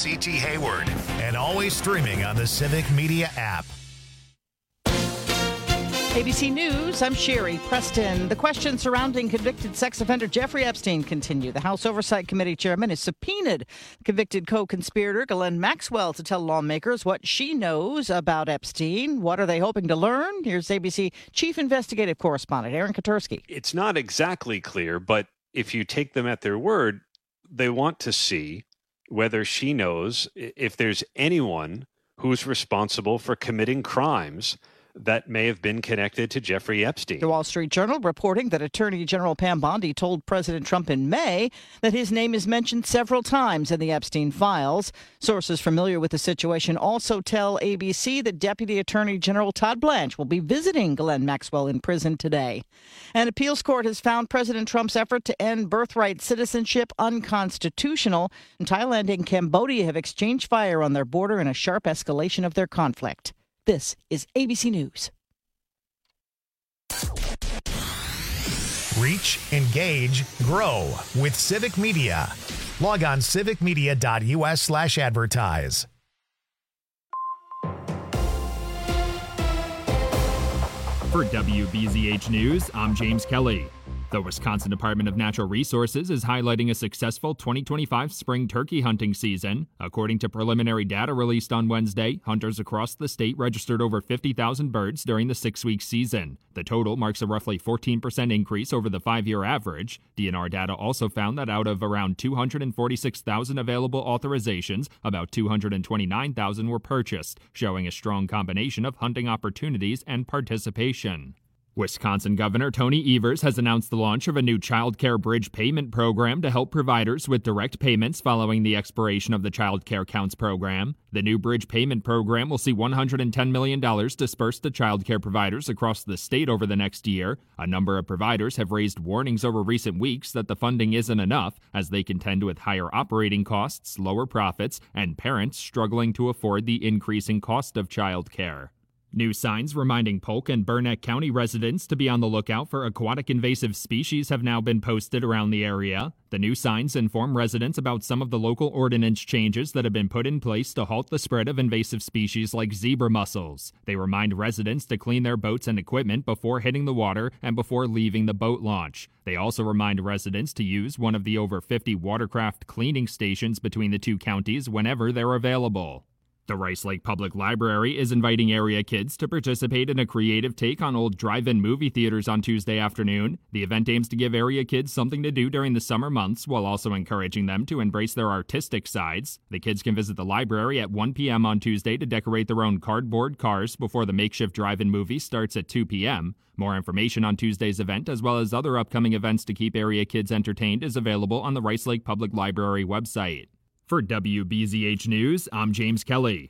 CT Hayward, and always streaming on the Civic Media app. ABC News, I'm Sherry Preston. The questions surrounding convicted sex offender Jeffrey Epstein continue. The House Oversight Committee chairman has subpoenaed convicted co-conspirator Ghislaine Maxwell to tell lawmakers what she knows about Epstein. What are they hoping to learn? Here's ABC Chief Investigative Correspondent Aaron Katersky. It's not exactly clear, but if you take them at their word, they want to see whether she knows if there's anyone who's responsible for committing crimes that may have been connected to Jeffrey Epstein. The Wall Street Journal reporting that Attorney General Pam Bondi told President Trump in May that his name is mentioned several times in the Epstein files. Sources familiar with the situation also tell ABC that Deputy Attorney General Todd Blanche will be visiting Ghislaine Maxwell in prison today. An appeals court has found President Trump's effort to end birthright citizenship unconstitutional, and Thailand and Cambodia have exchanged fire on their border in a sharp escalation of their conflict. This is ABC News. Reach, engage, grow with Civic Media. Log on civicmedia.us/advertise. For WBZH News, I'm James Kelly. The Wisconsin Department of Natural Resources is highlighting a successful 2025 spring turkey hunting season. According to preliminary data released on Wednesday, hunters across the state registered over 50,000 birds during the 6-week season. The total marks a roughly 14% increase over the 5-year average. DNR data also found that out of around 246,000 available authorizations, about 229,000 were purchased, showing a strong combination of hunting opportunities and participation. Wisconsin Governor Tony Evers has announced the launch of a new child care bridge payment program to help providers with direct payments following the expiration of the Child Care Counts program. The new bridge payment program will see $110 million dispersed to child care providers across the state over the next year. A number of providers have raised warnings over recent weeks that the funding isn't enough, as they contend with higher operating costs, lower profits, and parents struggling to afford the increasing cost of child care. New signs reminding Polk and Burnett County residents to be on the lookout for aquatic invasive species have now been posted around the area. The new signs inform residents about some of the local ordinance changes that have been put in place to halt the spread of invasive species like zebra mussels. They remind residents to clean their boats and equipment before hitting the water and before leaving the boat launch. They also remind residents to use one of the over 50 watercraft cleaning stations between the two counties whenever they're available. The Rice Lake Public Library is inviting area kids to participate in a creative take on old drive-in movie theaters on Tuesday afternoon. The event aims to give area kids something to do during the summer months while also encouraging them to embrace their artistic sides. The kids can visit the library at 1 p.m. on Tuesday to decorate their own cardboard cars before the makeshift drive-in movie starts at 2 p.m. More information on Tuesday's event, as well as other upcoming events to keep area kids entertained, is available on the Rice Lake Public Library website. For WBZH News, I'm James Kelly.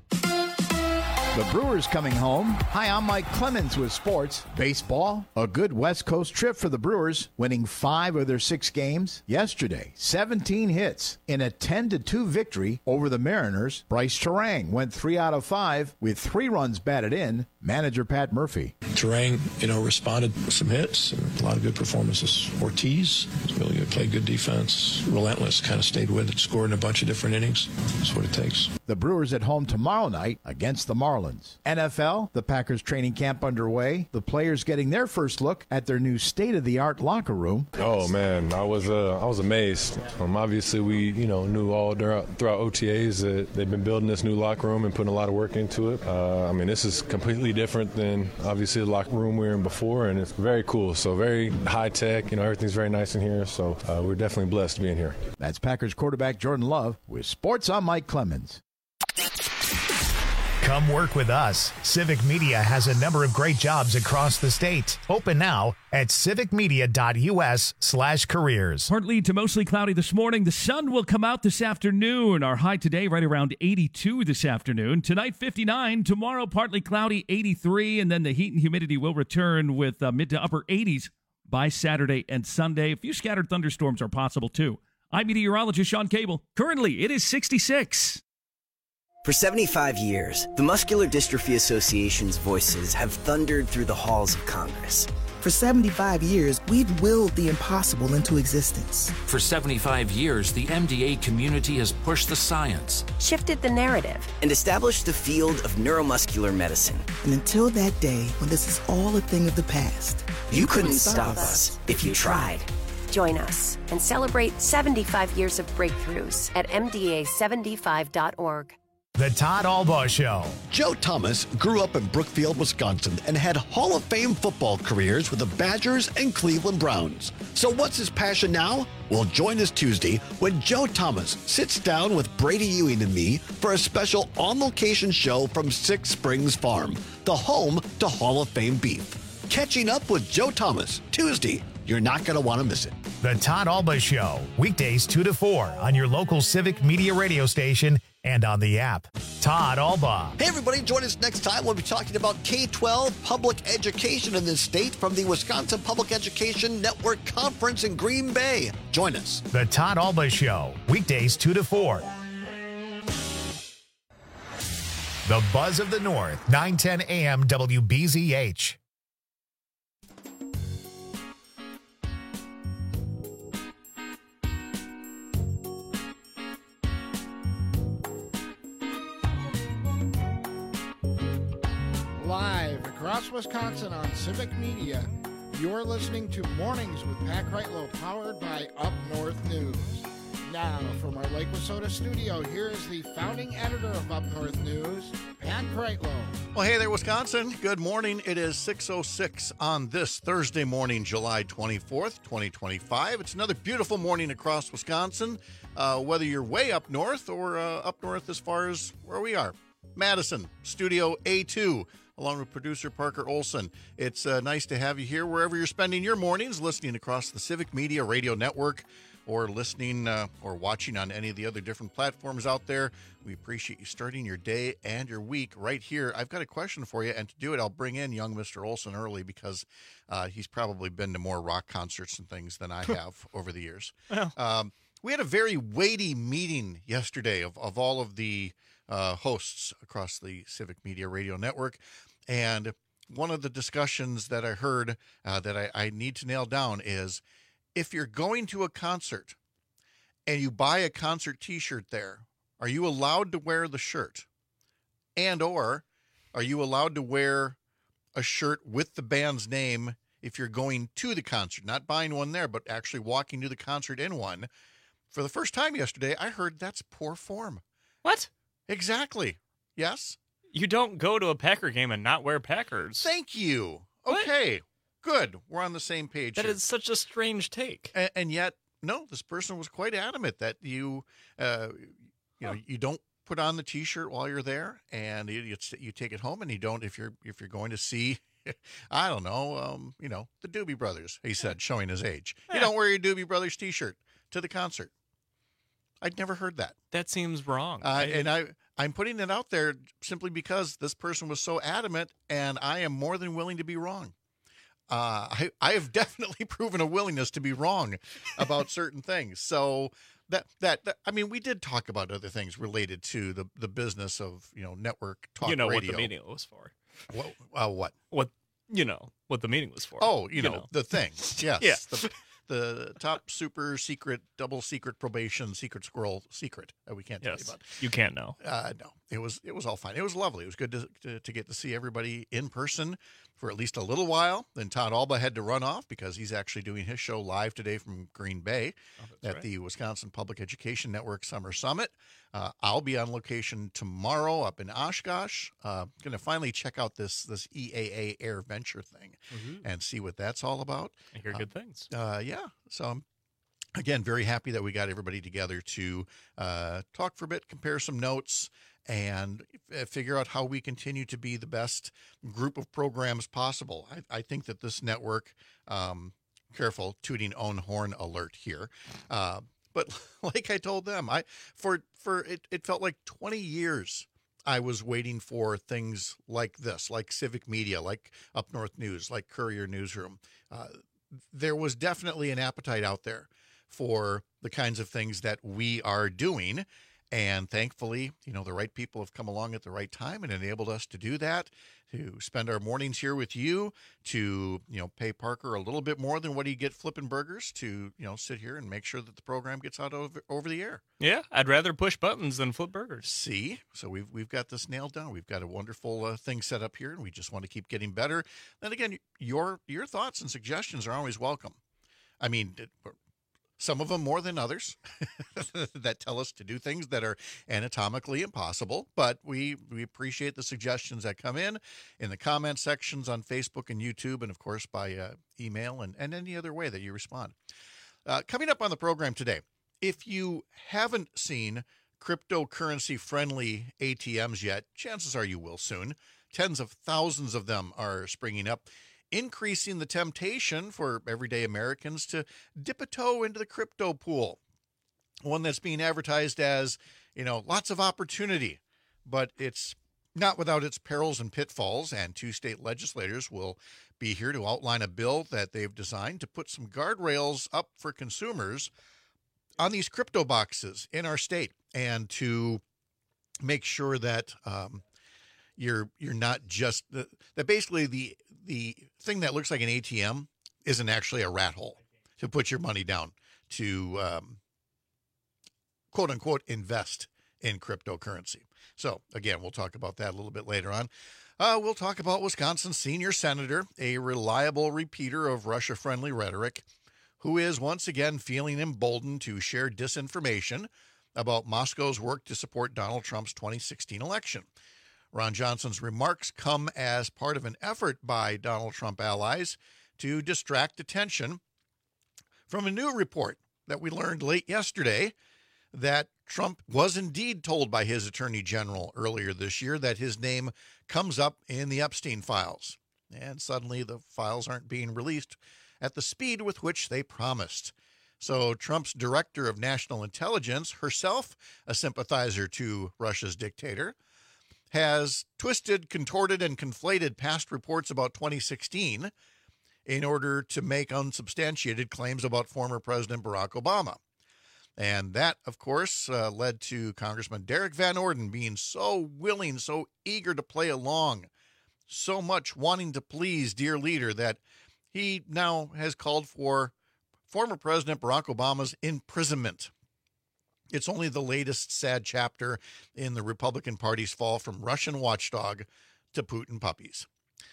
The Brewers coming home. Hi, I'm Mike Clemens with sports. Baseball, a good West Coast trip for the Brewers, winning 5 of their 6 games. Yesterday, 17 hits in a 10-2 victory over the Mariners. Bryce Terang went 3 out of 5 with 3 runs batted in. Manager Pat Murphy. Terang, responded with some hits and a lot of good performances. Ortiz really played good defense, relentless, kind of stayed with it, scored in a bunch of different innings. That's what it takes. The Brewers at home tomorrow night against the Marlins. NFL, the Packers training camp underway. The players getting their first look at their new state-of-the-art locker room. Oh man, I was amazed. Obviously, we knew all throughout OTAs that they've been building this new locker room and putting a lot of work into it. This is completely different than obviously the locker room we were in before, and it's very cool. So very high tech. Everything's very nice in here. So we're definitely blessed being here. That's Packers quarterback Jordan Love with sports. I'm Mike Clemens. Come work with us. Civic Media has a number of great jobs across the state. Open now at civicmedia.us/careers. Partly to mostly cloudy this morning. The sun will come out this afternoon. Our high today right around 82 this afternoon. Tonight 59. Tomorrow partly cloudy 83. And then the heat and humidity will return with mid to upper 80s by Saturday and Sunday. A few scattered thunderstorms are possible too. I'm meteorologist Sean Cable. Currently it is 66. For 75 years, the Muscular Dystrophy Association's voices have thundered through the halls of Congress, For 75 years, we've willed the impossible into existence. For 75 years, the MDA community has pushed the science, shifted the narrative, and established the field of neuromuscular medicine. And until that day, when this is all a thing of the past, you couldn't stop us if you tried. Join us and celebrate 75 years of breakthroughs at MDA75.org. The Todd Albaugh Show. Joe Thomas grew up in Brookfield, Wisconsin, and had Hall of Fame football careers with the Badgers and Cleveland Browns. So what's his passion now? Well, join us Tuesday when Joe Thomas sits down with Brady Ewing and me for a special on-location show from Six Springs Farm, the home to Hall of Fame beef. Catching up with Joe Thomas, Tuesday. You're not going to want to miss it. The Todd Albaugh Show, weekdays 2 to 4 on your local Civic Media radio station and on the app. Todd Albaugh. Hey, everybody, join us next time. We'll be talking about K-12 public education in this state from the Wisconsin Public Education Network Conference in Green Bay. Join us. The Todd Albaugh Show, weekdays 2 to 4. The Buzz of the North, 910 AM WBZH. Live across Wisconsin on Civic Media, you're listening to Mornings with Pat Kreitlow, powered by Up North News. Now, from our Lake Wissota studio, here is the founding editor of Up North News, Pat Kreitlow. Well, hey there, Wisconsin. Good morning. It is 6:06 on this Thursday morning, July 24th, 2025. It's another beautiful morning across Wisconsin, whether you're way up north or up north as far as where we are. Madison, Studio A2. Along with producer Parker Olson. It's nice to have you here wherever you're spending your mornings, listening across the Civic Media Radio Network or listening or watching on any of the other different platforms out there. We appreciate you starting your day and your week right here. I've got a question for you, and to do it, I'll bring in young Mr. Olson early because he's probably been to more rock concerts and things than I have over the years. Well. We had a very weighty meeting yesterday of all of the hosts across the Civic Media Radio Network. And one of the discussions that I heard that I need to nail down is if you're going to a concert and you buy a concert T-shirt there, are you allowed to wear the shirt? And or are you allowed to wear a shirt with the band's name if you're going to the concert? Not buying one there, but actually walking to the concert in one. For the first time yesterday, I heard that's poor form. What? Exactly. Yes? You don't go to a Packer game and not wear Packers. Thank you. Okay, good. We're on the same page. That is such a strange take. And yet, no, this person was quite adamant that you don't put on the T-shirt while you're there, and you take it home, and you don't if you're going to see, I don't know, the Doobie Brothers. He said, showing his age. You don't wear your Doobie Brothers T-shirt to the concert. I'd never heard that. That seems wrong. I'm putting it out there simply because this person was so adamant, and I am more than willing to be wrong. I have definitely proven a willingness to be wrong about certain things. So that I mean, we did talk about other things related to the business of network talk. You know radio. what the meeting was for. What? What what the meeting was for. Oh, the thing. Yes. Yeah. The top super secret, double secret probation, secret squirrel secret that we can't tell you about. You can't know. No, it was all fine. It was lovely. It was good to get to see everybody in person for at least a little while. Then Todd Albaugh had to run off because he's actually doing his show live today from Green Bay at the Wisconsin Public Education Network Summer Summit. I'll be on location tomorrow up in Oshkosh. Going to finally check out this EAA Air Venture thing and see what that's all about. I hear good things. Yeah. So I'm, again, very happy that we got everybody together to talk for a bit, compare some notes, and figure out how we continue to be the best group of programs possible. I think that this network, careful, tooting own horn alert here, but like I told them, it felt like 20 years I was waiting for things like this, like Civic Media, like Up North News, like Courier Newsroom. There was definitely an appetite out there for the kinds of things that we are doing. And thankfully, the right people have come along at the right time and enabled us to do that, to spend our mornings here with you, to, pay Parker a little bit more than what he'd get flipping burgers, to, sit here and make sure that the program gets out over the air. Yeah, I'd rather push buttons than flip burgers. See? So we've got this nailed down. We've got a wonderful thing set up here, and we just want to keep getting better. And again, your thoughts and suggestions are always welcome. I mean, some of them more than others that tell us to do things that are anatomically impossible. But we appreciate the suggestions that come in the comment sections on Facebook and YouTube, and, of course, by email and any other way that you respond. Coming up on the program today, if you haven't seen cryptocurrency-friendly ATMs yet, chances are you will soon. Tens of thousands of them are springing up, increasing the temptation for everyday Americans to dip a toe into the crypto pool. One that's being advertised as, lots of opportunity, but it's not without its perils and pitfalls. And 2 state legislators will be here to outline a bill that they've designed to put some guardrails up for consumers on these crypto boxes in our state, and to make sure that you're not just that basically the thing that looks like an ATM isn't actually a rat hole to put your money down to quote unquote invest in cryptocurrency. So again, we'll talk about that a little bit later on. We'll talk about Wisconsin's senior senator, a reliable repeater of Russia-friendly rhetoric, who is once again feeling emboldened to share disinformation about Moscow's work to support Donald Trump's 2016 election. Ron Johnson's remarks come as part of an effort by Donald Trump allies to distract attention from a new report that we learned late yesterday that Trump was indeed told by his attorney general earlier this year that his name comes up in the Epstein files. And suddenly the files aren't being released at the speed with which they promised. So Trump's director of national intelligence, herself a sympathizer to Russia's dictator, has twisted, contorted, and conflated past reports about 2016 in order to make unsubstantiated claims about former President Barack Obama. And that, of course, led to Congressman Derek Van Orden being so willing, so eager to play along, so much wanting to please dear leader, that he now has called for former President Barack Obama's imprisonment. It's only the latest sad chapter in the Republican Party's fall from Russian watchdog to Putin puppies.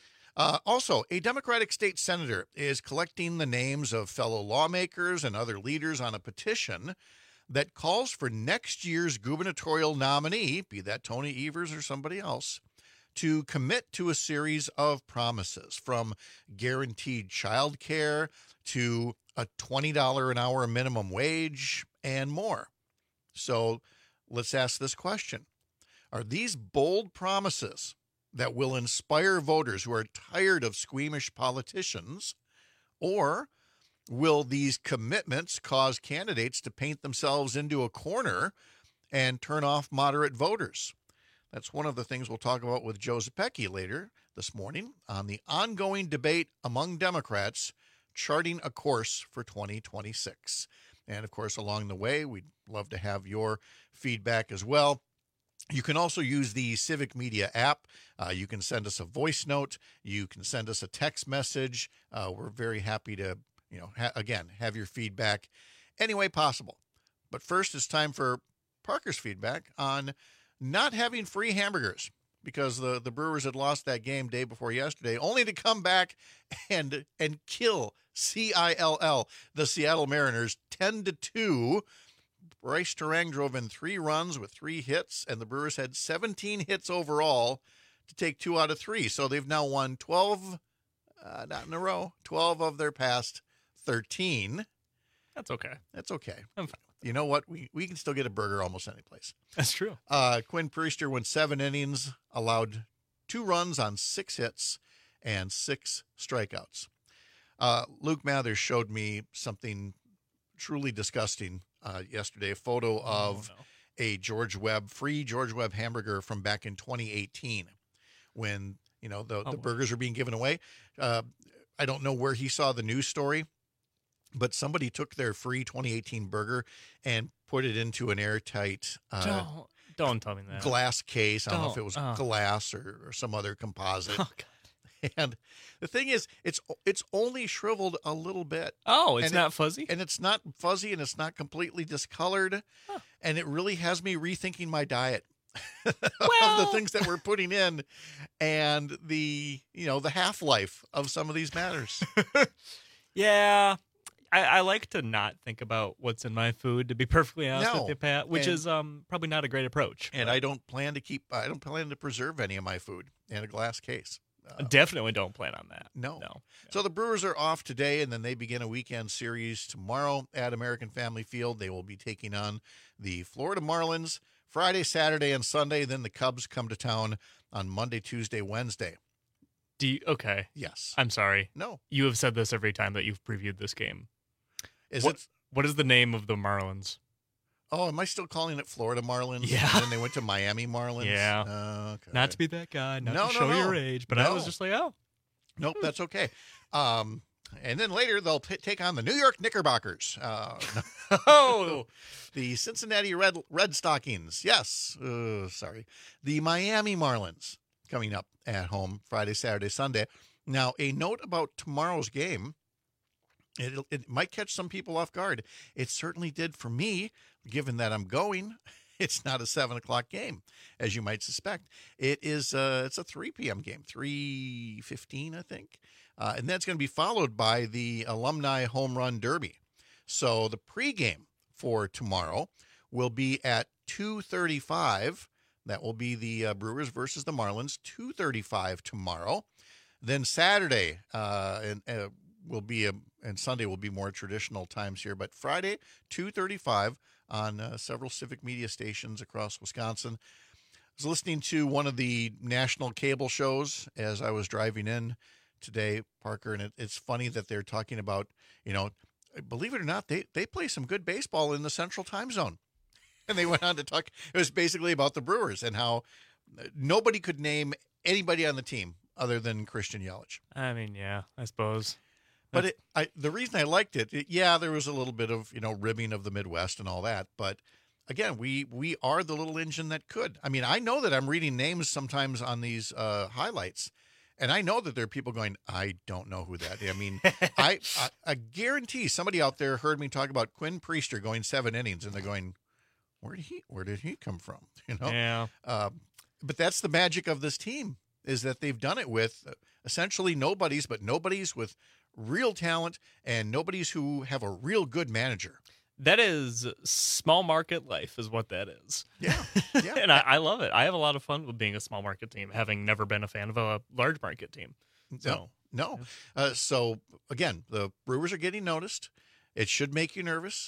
Also, a Democratic state senator is collecting the names of fellow lawmakers and other leaders on a petition that calls for next year's gubernatorial nominee, be that Tony Evers or somebody else, to commit to a series of promises, from guaranteed child care to a $20 an hour minimum wage and more. So let's ask this question. Are these bold promises that will inspire voters who are tired of squeamish politicians, or will these commitments cause candidates to paint themselves into a corner and turn off moderate voters? That's one of the things we'll talk about with Joe Zepecki later this morning on the ongoing debate among Democrats charting a course for 2026. And, of course, along the way, we'd love to have your feedback as well. You can also use the Civic Media app. You can send us a voice note. You can send us a text message. We're very happy to, have your feedback any way possible. But first, it's time for Parker's feedback on not having free hamburgers, because the Brewers had lost that game day before yesterday, only to come back and kill CILL, the Seattle Mariners, 10-2. Bryce Terang drove in 3 runs with 3 hits, and the Brewers had 17 hits overall to take 2 out of 3. So they've now won 12, not in a row, 12 of their past 13. That's okay. That's okay. I'm fine. You know what? We can still get a burger almost any place. That's true. Quinn Priester went 7 innings, allowed 2 runs on 6 hits and 6 strikeouts. Luke Mathers showed me something truly disgusting yesterday, a photo of a free George Webb hamburger from back in 2018 when, the burgers were being given away. I don't know where he saw the news story, but somebody took their free 2018 burger and put it into an airtight don't tell me that. glass case. I don't know if it was glass or some other composite. Oh, God. And the thing is, it's only shriveled a little bit. Oh, it's not fuzzy? And it's not fuzzy, and it's not completely discolored. Huh. And it really has me rethinking my diet. Of the things that we're putting in and the half-life of some of these matters. Yeah. I like to not think about what's in my food, to be perfectly honest with you, Pat, which is probably not a great approach. And I don't plan to preserve any of my food in a glass case. Definitely don't plan on that. No. So the Brewers are off today, and then they begin a weekend series tomorrow at American Family Field. They will be taking on the Florida Marlins Friday, Saturday, and Sunday. Then the Cubs come to town on Monday, Tuesday, Wednesday. Okay. Yes. I'm sorry. No. You have said this every time that you've previewed this game. What is the name of the Marlins? Oh, am I still calling it Florida Marlins? Yeah. And then they went to Miami Marlins? Yeah. Okay. Not to be that guy, not to show your age, but I was just like, oh. Nope, that's okay. And then later they'll take on the New York Knickerbockers. The Cincinnati Red Stockings. Yes. Sorry. The Miami Marlins coming up at home Friday, Saturday, Sunday. Now, a note about tomorrow's game. It might catch some people off guard. It certainly did for me, given that I'm going. It's not a 7:00 game, as you might suspect. It's a 3 p.m. game, 3:15, I think. And that's going to be followed by the Alumni Home Run Derby. So the pregame for tomorrow will be at 2:35. That will be the Brewers versus the Marlins, 2:35 tomorrow. Then Saturday will be and Sunday will be more traditional times here, but Friday 2:35 on several civic media stations across Wisconsin. I was listening to one of the national cable shows as I was driving in today, Parker, and it's funny that they're talking about, believe it or not, they play some good baseball in the Central Time Zone. And they went on to talk, it was basically about the Brewers and how nobody could name anybody on the team other than Christian Yelich. I mean, yeah, I suppose. But the reason I liked it, there was a little bit of, ribbing of the Midwest and all that. But again, we are the little engine that could. I mean, I know that I'm reading names sometimes on these highlights, and I know that there are people going, I don't know who that is. I mean, I guarantee somebody out there heard me talk about Quinn Priester going 7 innings, and they're going, where did he come from? Yeah. But that's the magic of this team, is that they've done it with essentially nobodies, but nobodies with real talent and nobodies who have a real good manager. That is small market life is what that is. Yeah. And I love it. I have a lot of fun with being a small market team, having never been a fan of a large market team. So. No. So again, the Brewers are getting noticed. It should make you nervous.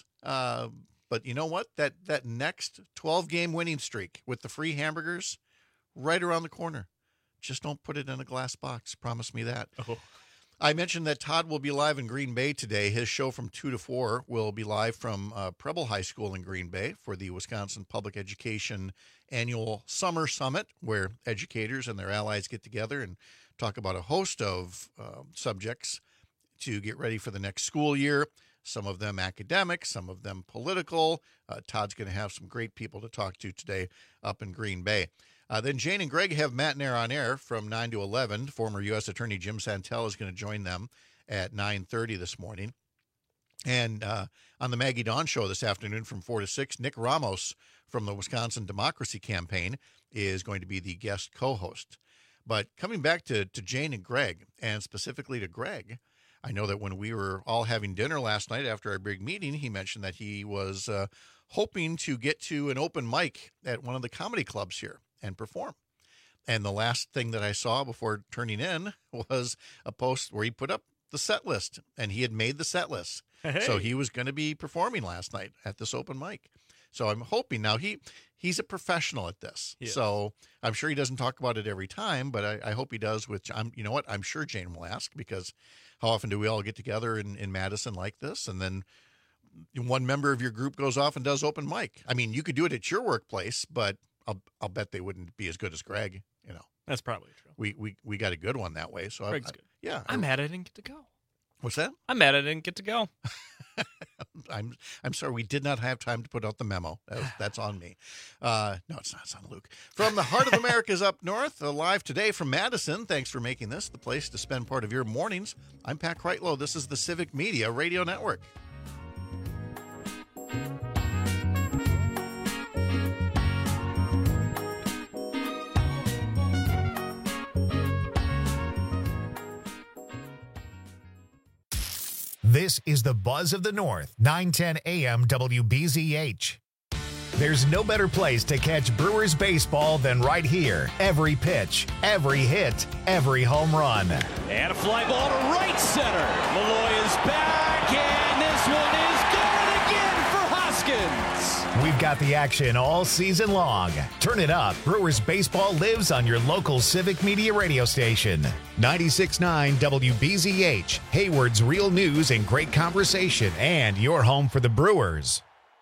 But you know what? That next 12-game winning streak with the free hamburgers right around the corner. Just don't put it in a glass box. Promise me that. Oh. I mentioned that Todd will be live in Green Bay today. His show from 2 to 4 will be live from Preble High School in Green Bay for the Wisconsin Public Education Annual Summer Summit, where educators and their allies get together and talk about a host of subjects to get ready for the next school year. Some of them academic, some of them political. Todd's going to have some great people to talk to today up in Green Bay. Then Jane and Greg have Matt Nair on air from 9 to 11. Former U.S. Attorney Jim Santel is going to join them at 9:30 this morning. And on the Maggie Dawn Show this afternoon from 4 to 6, Nick Ramos from the Wisconsin Democracy Campaign is going to be the guest co-host. But coming back to Jane and Greg, and specifically to Greg, I know that when we were all having dinner last night after our big meeting, he mentioned that he was hoping to get to an open mic at one of the comedy clubs here and perform. And the last thing that I saw before turning in was a post where he put up the set list, and he had made the set list. Hey. So he was going to be performing last night at this open mic. So I'm hoping now he's a professional at this. Yes. So I'm sure he doesn't talk about it every time, but I hope he does with, you know what, I'm sure Jane will ask, because how often do we all get together in Madison like this? And then one member of your group goes off and does open mic. I mean, you could do it at your workplace, but I'll bet they wouldn't be as good as Greg, That's probably true. We got a good one that way. So Greg's good. Yeah. I'm mad I didn't get to go. What's that? I'm mad I didn't get to go. I'm sorry, we did not have time to put out the memo. That's on me. No, it's not. It's on Luke. From the heart of America's up north, live today from Madison. Thanks for making this the place to spend part of your mornings. I'm Pat Kreitlow. This is the Civic Media Radio Network. This is the Buzz of the North, 910 AM WBZH. There's no better place to catch Brewers baseball than right here. Every pitch, every hit, every home run. And a fly ball to right center. Malloy is back, and this one is good again for Hoskins. We've got the action all season long. Turn it up. Brewers baseball lives on your local Civic Media radio station. 96.9 WBZH, Hayward's real news and great conversation, and your home for the Brewers.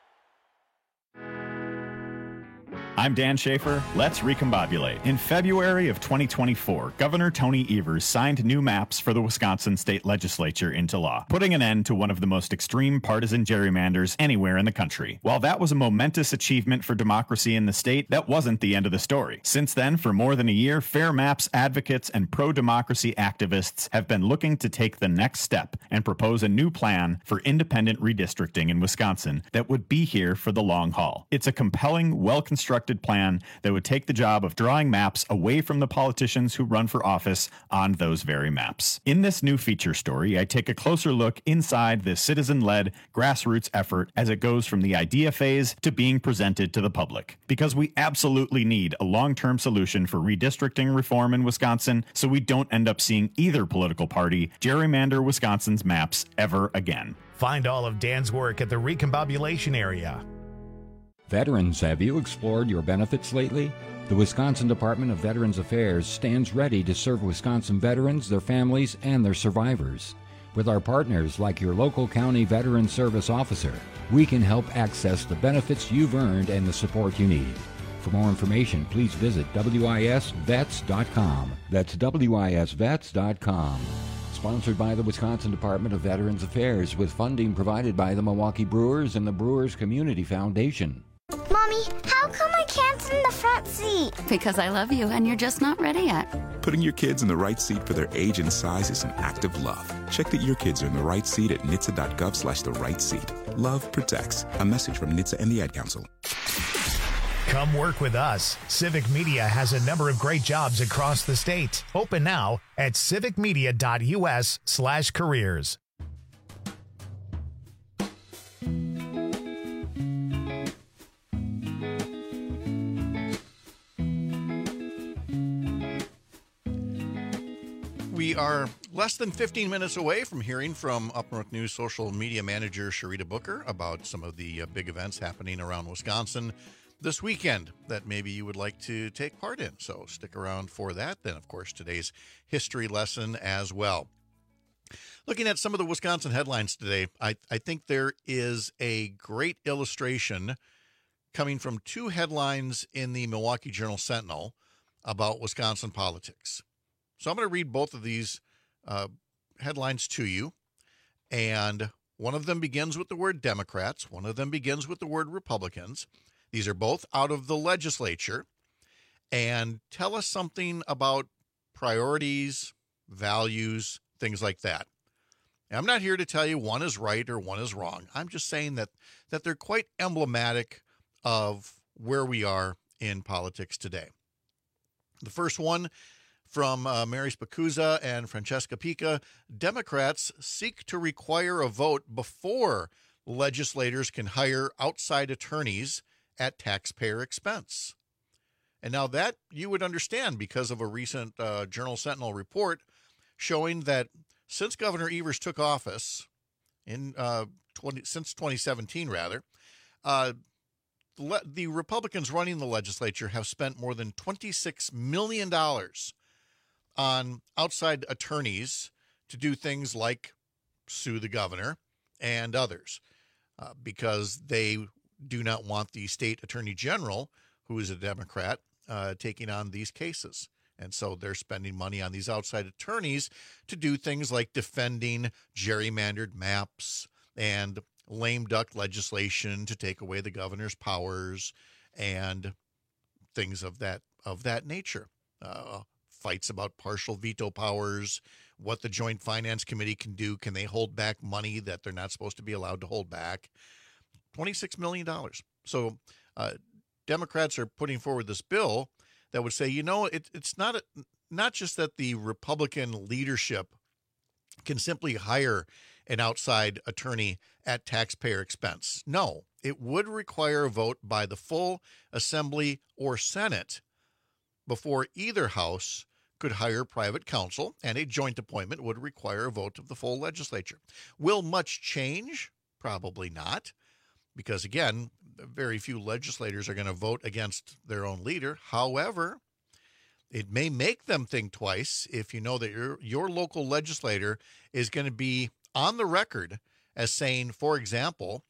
I'm Dan Schaefer. Let's recombobulate. In February of 2024, Governor Tony Evers signed new maps for the Wisconsin state legislature into law, putting an end to one of the most extreme partisan gerrymanders anywhere in the country. While that was a momentous achievement for democracy in the state, that wasn't the end of the story. Since then, for more than a year, Fair Maps advocates and pro-democracy activists have been looking to take the next step and propose a new plan for independent redistricting in Wisconsin that would be here for the long haul. It's a compelling, well-constructed plan that would take the job of drawing maps away from the politicians who run for office on those very maps. In this new feature story, I take a closer look inside this citizen-led grassroots effort as it goes from the idea phase to being presented to the public. Because we absolutely need a long-term solution for redistricting reform in Wisconsin so we don't end up seeing either political party gerrymander Wisconsin's maps ever again. Find all of Dan's work at the Recombobulation area. Veterans, have you explored your benefits lately? The Wisconsin Department of Veterans Affairs stands ready to serve Wisconsin veterans, their families, and their survivors. With our partners like your local county veteran service officer, we can help access the benefits you've earned and the support you need. For more information, please visit wisvets.com. That's wisvets.com. Sponsored by the Wisconsin Department of Veterans Affairs with funding provided by the Milwaukee Brewers and the Brewers Community Foundation. Mommy, how come I can't sit in the front seat? Because I love you and you're just not ready yet. Putting your kids in the right seat for their age and size is an act of love. Check that your kids are in the right seat at nhtsa.gov/the right seat. Love protects. A message from NHTSA and the Ad Council. Come work with us. Civic Media has a number of great jobs across the state. Open now at civicmedia.us/careers. We are less than 15 minutes away from hearing from Up North News social media manager Sharita Booker about some of the big events happening around Wisconsin this weekend that maybe you would like to take part in. So stick around for that. Then, of course, today's history lesson as well. Looking at some of the Wisconsin headlines today, I think there is a great illustration coming from two headlines in the Milwaukee Journal-Sentinel about Wisconsin politics. So I'm going to read both of these headlines to you, and one of them begins with the word Democrats. One of them begins with the word Republicans. These are both out of the legislature, and tell us something about priorities, values, things like that. And I'm not here to tell you one is right or one is wrong. I'm just saying that they're quite emblematic of where we are in politics today. The first one from Mary Spacuzza and Francesca Pica, Democrats seek to require a vote before legislators can hire outside attorneys at taxpayer expense. And now that you would understand because of a recent Journal-Sentinel report showing that since Governor Evers took office in since 2017, rather, the Republicans running the legislature have spent more than $26 million on outside attorneys to do things like sue the governor and others because they do not want the state attorney general, who is a Democrat, taking on these cases. And so they're spending money on these outside attorneys to do things like defending gerrymandered maps and lame duck legislation to take away the governor's powers and things of that nature. Fights about partial veto powers, what the Joint Finance Committee can do. Can they hold back money that they're not supposed to be allowed to hold back? $26 million. So Democrats are putting forward this bill that would say, it's not just that the Republican leadership can simply hire an outside attorney at taxpayer expense. No, it would require a vote by the full Assembly or Senate before either house could hire private counsel, and a joint appointment would require a vote of the full legislature. Will much change? Probably not, because, again, very few legislators are going to vote against their own leader. However, it may make them think twice if you know that your local legislator is going to be on the record as saying, for example,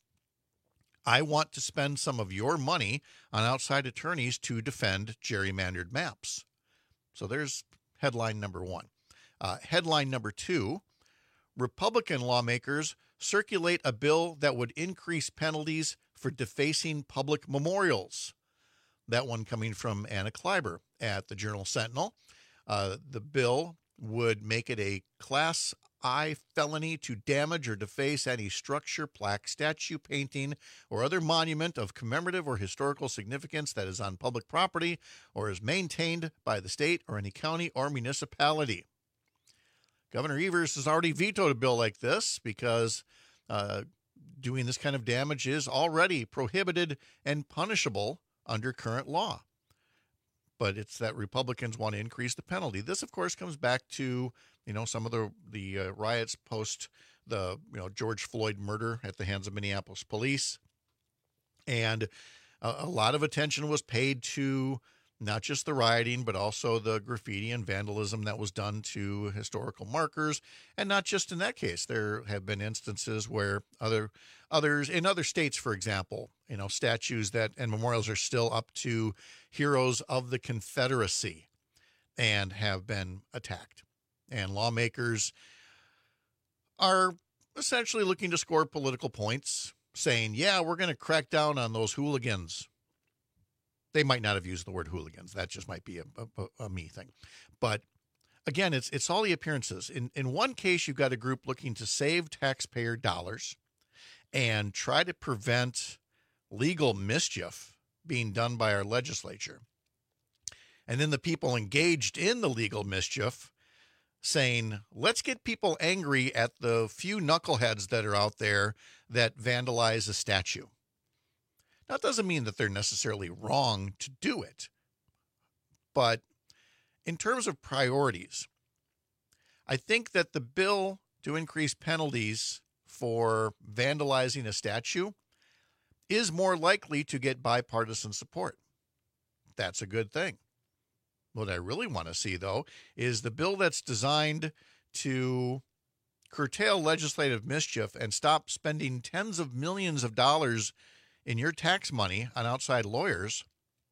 I want to spend some of your money on outside attorneys to defend gerrymandered maps. So there's headline number one. Headline number two, Republican lawmakers circulate a bill that would increase penalties for defacing public memorials. That one coming from Anna Kleiber at the Journal-Sentinel. The bill would make it a Class I felony to damage or deface any structure, plaque, statue, painting, or other monument of commemorative or historical significance that is on public property or is maintained by the state or any county or municipality. Governor Evers has already vetoed a bill like this because doing this kind of damage is already prohibited and punishable under current law. But it's that Republicans want to increase the penalty. This, of course, comes back to some of the riots post the George Floyd murder at the hands of Minneapolis police, and a lot of attention was paid to not just the rioting, but also the graffiti and vandalism that was done to historical markers. And not just in that case. There have been instances where others in other states, for example, statues and memorials are still up to heroes of the Confederacy and have been attacked. And lawmakers are essentially looking to score political points, saying, yeah, we're going to crack down on those hooligans. They might not have used the word hooligans. That just might be a me thing. But again, it's all the appearances. In one case, you've got a group looking to save taxpayer dollars and try to prevent legal mischief being done by our legislature. And then the people engaged in the legal mischief saying, let's get people angry at the few knuckleheads that are out there that vandalize a statue. Now, it doesn't mean that they're necessarily wrong to do it. But in terms of priorities, I think that the bill to increase penalties for vandalizing a statue is more likely to get bipartisan support. That's a good thing. What I really want to see, though, is the bill that's designed to curtail legislative mischief and stop spending tens of millions of dollars in your tax money on outside lawyers.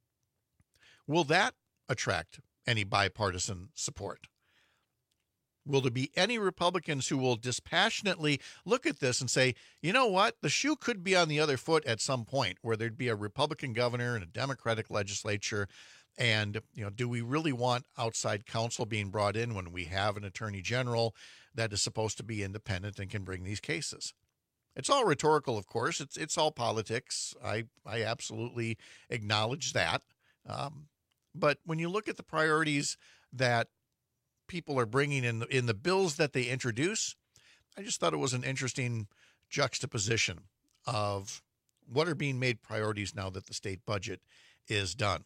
Will that attract any bipartisan support? Will there be any Republicans who will dispassionately look at this and say, you know what, the shoe could be on the other foot at some point, where there'd be a Republican governor and a Democratic legislature? And, do we really want outside counsel being brought in when we have an attorney general that is supposed to be independent and can bring these cases? It's all rhetorical, of course. It's all politics. I absolutely acknowledge that. But when you look at the priorities that people are bringing in the bills that they introduce, I just thought it was an interesting juxtaposition of what are being made priorities now that the state budget is done.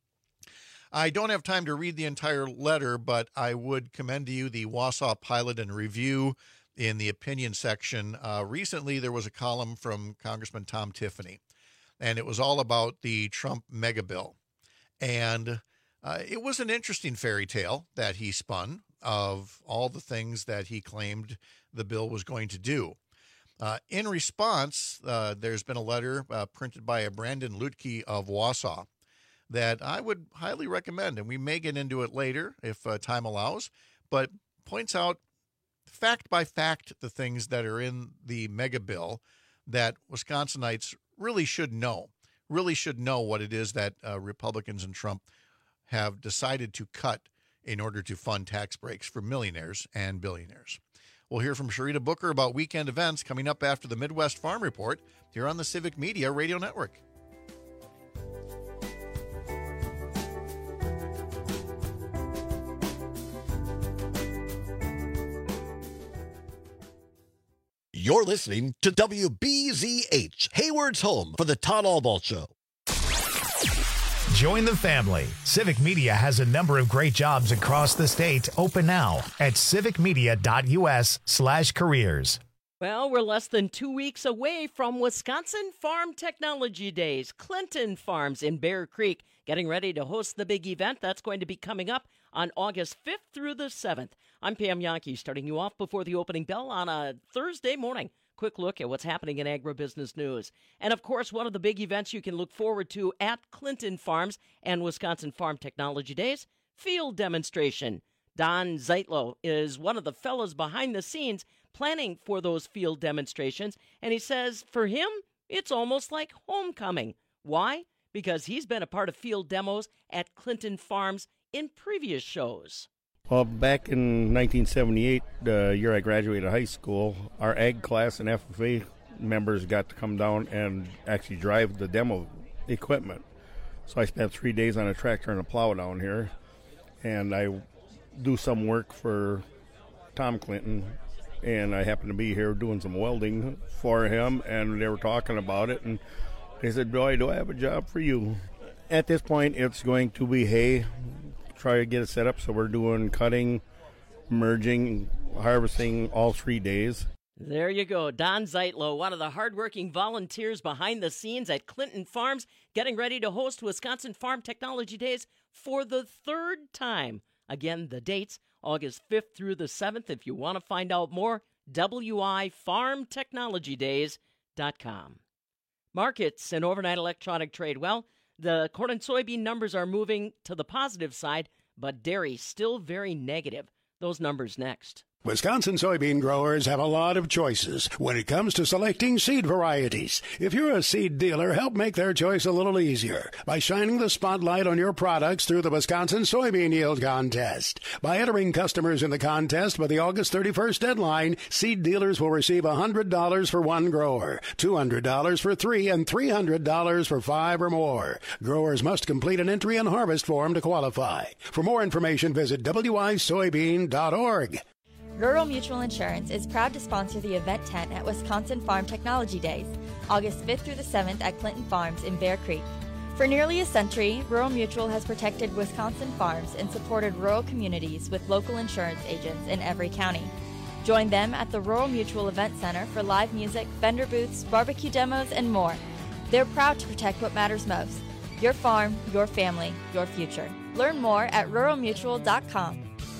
I don't have time to read the entire letter, but I would commend to you the Wausau Pilot and Review in the opinion section. Recently, there was a column from Congressman Tom Tiffany, and it was all about the Trump mega bill. And it was an interesting fairy tale that he spun of all the things that he claimed the bill was going to do. In response, there's been a letter printed by a Brandon Lutke of Wausau that I would highly recommend, and we may get into it later if time allows, but points out fact by fact the things that are in the mega bill that Wisconsinites really should know what it is that Republicans and Trump have decided to cut in order to fund tax breaks for millionaires and billionaires. We'll hear from Sharita Booker about weekend events coming up after the Midwest Farm Report here on the Civic Media Radio Network. You're listening to WBZH, Hayward's home for the Todd Albaugh Show. Join the family. Civic Media has a number of great jobs across the state open now at civicmedia.us/careers. Well, we're less than 2 weeks away from Wisconsin Farm Technology Days. Clinton Farms in Bear Creek getting ready to host the big event. That's going to be coming up on August 5th through the 7th. I'm Pam Yankee, starting you off before the opening bell on a Thursday morning. Quick look at what's happening in agribusiness news. And, of course, one of the big events you can look forward to at Clinton Farms and Wisconsin Farm Technology Days, field demonstration. Don Zeitlo is one of the fellows behind the scenes planning for those field demonstrations, and he says for him, it's almost like homecoming. Why? Because he's been a part of field demos at Clinton Farms in previous shows. Well, back in 1978, the year I graduated high school, our ag class and FFA members got to come down and actually drive the demo equipment. So I spent 3 days on a tractor and a plow down here, and I do some work for Tom Clinton, and I happened to be here doing some welding for him, and they were talking about it, and they said, "Boy, do I have a job for you." At this point, it's going to be hay. Try to get it set up, so we're doing cutting, merging, harvesting all 3 days. There you go. Don Zeitlo, one of the hardworking volunteers behind the scenes at Clinton Farms, getting ready to host Wisconsin Farm Technology Days for the third time. Again, the dates, August 5th through the 7th. If you want to find out more, wifarmtechnologydays.com. Markets and overnight electronic trade. Well, the corn and soybean numbers are moving to the positive side, but dairy still very negative. Those numbers next. Wisconsin soybean growers have a lot of choices when it comes to selecting seed varieties. If you're a seed dealer, help make their choice a little easier by shining the spotlight on your products through the Wisconsin Soybean Yield Contest. By entering customers in the contest by the August 31st deadline, seed dealers will receive $100 for one grower, $200 for three, and $300 for five or more. Growers must complete an entry and harvest form to qualify. For more information, visit wisoybean.org. Rural Mutual Insurance is proud to sponsor the event tent at Wisconsin Farm Technology Days, August 5th through the 7th at Clinton Farms in Bear Creek. For nearly a century, Rural Mutual has protected Wisconsin farms and supported rural communities with local insurance agents in every county. Join them at the Rural Mutual Event Center for live music, vendor booths, barbecue demos, and more. They're proud to protect what matters most: your farm, your family, your future. Learn more at ruralmutual.com.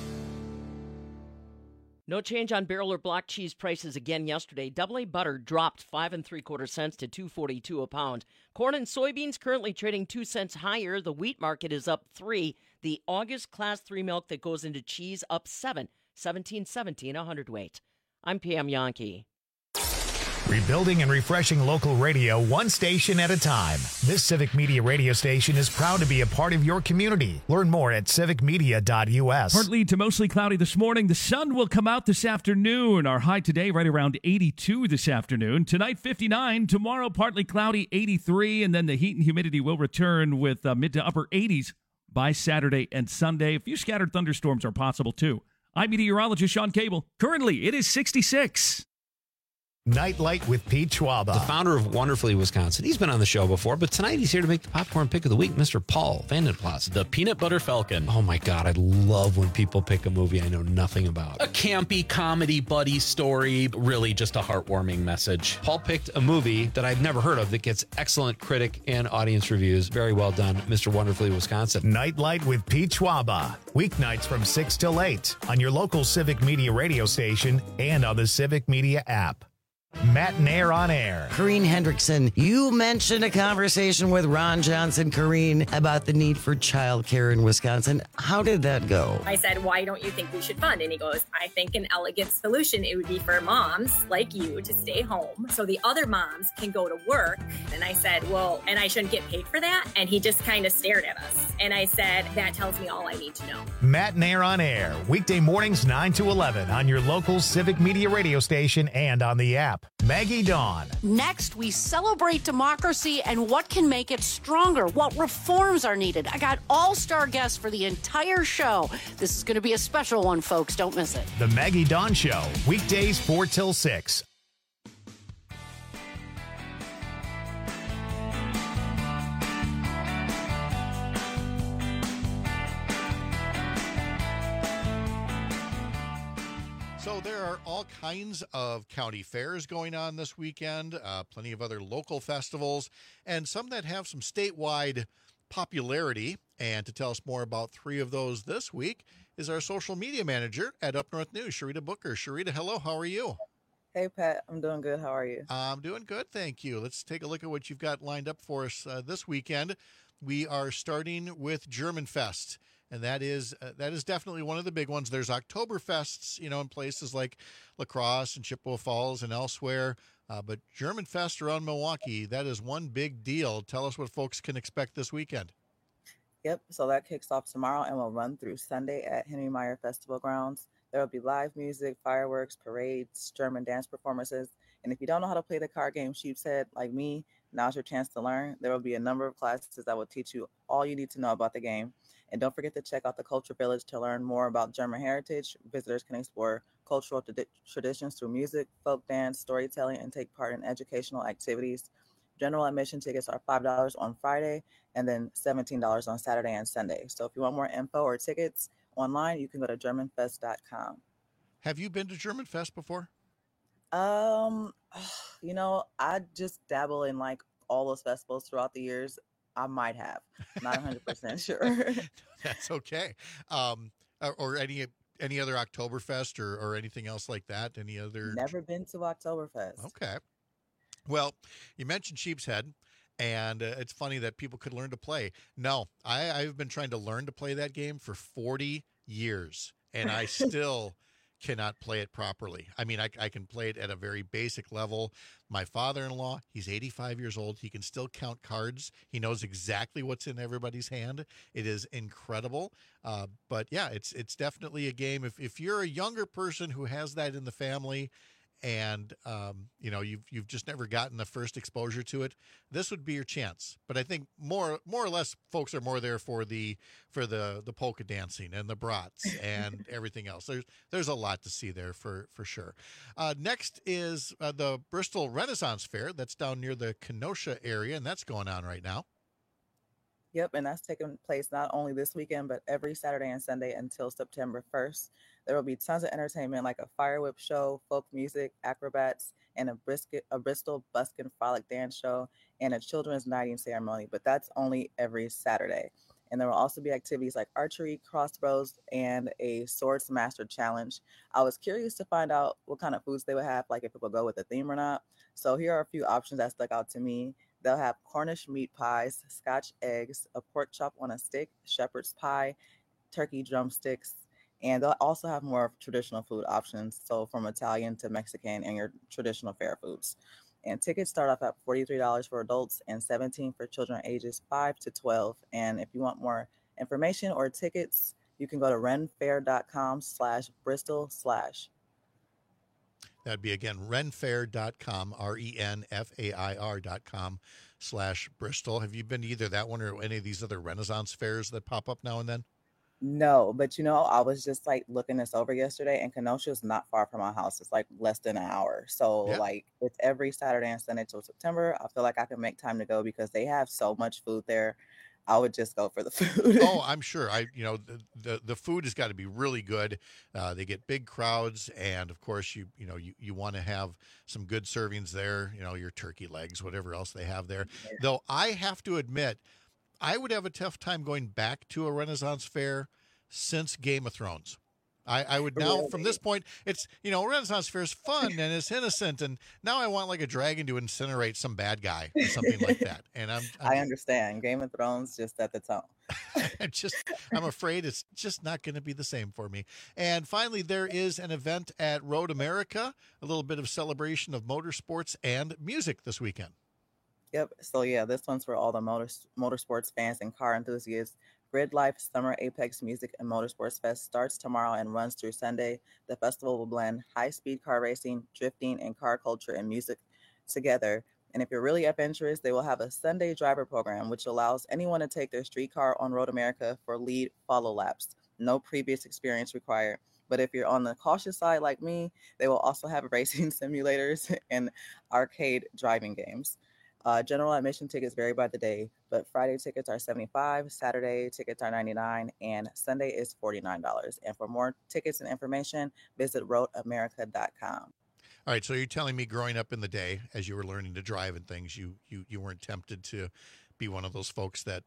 No change on barrel or block cheese prices again yesterday. AA butter dropped 5 3/4 cents to $2.42 a pound. Corn and soybeans currently trading 2 cents higher. The wheat market is up 3. The August Class 3 milk that goes into cheese up 7, 17.17 a hundredweight. I'm Pam Yankee. Rebuilding and refreshing local radio one station at a time. This Civic Media radio station is proud to be a part of your community. Learn more at civicmedia.us. Partly to mostly cloudy this morning. The sun will come out this afternoon. Our high today right around 82 this afternoon. Tonight 59. Tomorrow partly cloudy 83. And then the heat and humidity will return with mid to upper 80s by Saturday and Sunday. A few scattered thunderstorms are possible too. I'm meteorologist Sean Cable. Currently it is 66. Nightlight with Pete Schwaba, the founder of Wonderfully Wisconsin. He's been on the show before, but tonight he's here to make the popcorn pick of the week, Mr. Paul Vandenplas. The Peanut Butter Falcon. Oh my God, I love when people pick a movie I know nothing about. A campy comedy buddy story, really just a heartwarming message. Paul picked a movie that I've never heard of that gets excellent critic and audience reviews. Very well done, Mr. Wonderfully Wisconsin. Nightlight with Pete Schwaba. Weeknights from 6 till 8 on your local Civic Media radio station and on the Civic Media app. Matt and Air on Air. Corrine Hendrickson, you mentioned a conversation with Ron Johnson, Corrine, about the need for childcare in Wisconsin. How did that go? I said, why don't you think we should fund? And he goes, I think an elegant solution, it would be for moms like you to stay home so the other moms can go to work. And I said, well, and I shouldn't get paid for that? And he just kind of stared at us. And I said, that tells me all I need to know. Matt and Air on Air, weekday mornings 9 to 11 on your local Civic Media radio station and on the app. Maggie Dawn. Next, we celebrate democracy and what can make it stronger, what reforms are needed. I got all-star guests for the entire show. This is going to be a special one, folks. Don't miss it. The Maggie Dawn Show, weekdays 4 till 6. So there are all kinds of county fairs going on this weekend, plenty of other local festivals, and some that have some statewide popularity. And to tell us more about 3 of those this week is our social media manager at Up North News, Sharita Booker. Sharita, hello, how are you? Hey, Pat, I'm doing good. How are you? I'm doing good, thank you. Let's take a look at what you've got lined up for us this weekend. We are starting with German Fest. And that is definitely one of the big ones. There's Oktoberfests, in places like La Crosse and Chippewa Falls and elsewhere. But German Fest around Milwaukee, that is one big deal. Tell us what folks can expect this weekend. Yep. So that kicks off tomorrow and will run through Sunday at Henry Meyer Festival Grounds. There will be live music, fireworks, parades, German dance performances. And if you don't know how to play the card game Sheep's Head like me, now's your chance to learn. There will be a number of classes that will teach you all you need to know about the game. And don't forget to check out the Culture Village to learn more about German heritage. Visitors can explore cultural traditions through music, folk dance, storytelling, and take part in educational activities. General admission tickets are $5 on Friday and then $17 on Saturday and Sunday. So if you want more info or tickets online, you can go to germanfest.com. Have you been to German Fest before? I just dabble in like all those festivals throughout the years. I might have. Not 100% sure. That's okay. Or any other Oktoberfest or anything else like that? Any other? Never been to Oktoberfest. Okay. Well, you mentioned Sheep's Head, and it's funny that people could learn to play. No, I've been trying to learn to play that game for 40 years, and I still cannot play it properly. I mean, I can play it at a very basic level. My father-in-law, he's 85 years old. He can still count cards. He knows exactly what's in everybody's hand. It is incredible. But yeah, it's definitely a game. If you're a younger person who has that in the family, and you've just never gotten the first exposure to it, this would be your chance. But I think more or less folks are more there for the polka dancing and the brats and everything else. There's a lot to see there for sure. Next is the Bristol Renaissance Fair. That's down near the Kenosha area, and that's going on right now. Yep, and that's taking place not only this weekend, but every Saturday and Sunday until September 1st. There will be tons of entertainment like a fire whip show, folk music, acrobats, and a Bristol buskin frolic dance show, and a children's knighting ceremony. But that's only every Saturday. And there will also be activities like archery, crossbows, and a swords master challenge. I was curious to find out what kind of foods they would have, like if it would go with the theme or not. So here are a few options that stuck out to me. They'll have Cornish meat pies, Scotch eggs, a pork chop on a stick, shepherd's pie, turkey drumsticks, and they'll also have more traditional food options, so from Italian to Mexican and your traditional fair foods. And tickets start off at $43 for adults and $17 for children ages 5 to 12. And if you want more information or tickets, you can go to renfair.com/Bristol/. That'd be, again, renfair.com, renfair.com/Bristol. Have you been to either that one or any of these other Renaissance fairs that pop up now and then? No, but I was just like looking this over yesterday, and Kenosha is not far from my house. It's like less than an hour. So like it's every Saturday and Sunday till September. I feel like I can make time to go because they have so much food there. I would just go for the food. Oh, I'm sure. The food has got to be really good. They get big crowds, and of course, you want to have some good servings there. Your turkey legs, whatever else they have there. Yeah. Though I have to admit, I would have a tough time going back to a Renaissance fair since Game of Thrones. I would now, from this point, it's, Renaissance Fair is fun and it's innocent, and now I want like a dragon to incinerate some bad guy or something like that. And I understand. Game of Thrones just set the tone. I'm afraid it's just not going to be the same for me. And finally, there is an event at Road America, a little bit of celebration of motorsports and music this weekend. Yep. So yeah, this one's for all the motorsports fans and car enthusiasts. Grid Life Summer Apex Music and Motorsports Fest starts tomorrow and runs through Sunday. The festival will blend high-speed car racing, drifting, and car culture and music together. And if you're really adventurous, they will have a Sunday driver program, which allows anyone to take their street car on Road America for lead follow laps. No previous experience required. But if you're on the cautious side like me, they will also have racing simulators and arcade driving games. General admission tickets vary by the day, but Friday tickets are $75, Saturday tickets are $99, and Sunday is $49. And for more tickets and information, visit roadamerica.com. All right, so you're telling me growing up in the day, as you were learning to drive and things, you weren't tempted to be one of those folks that,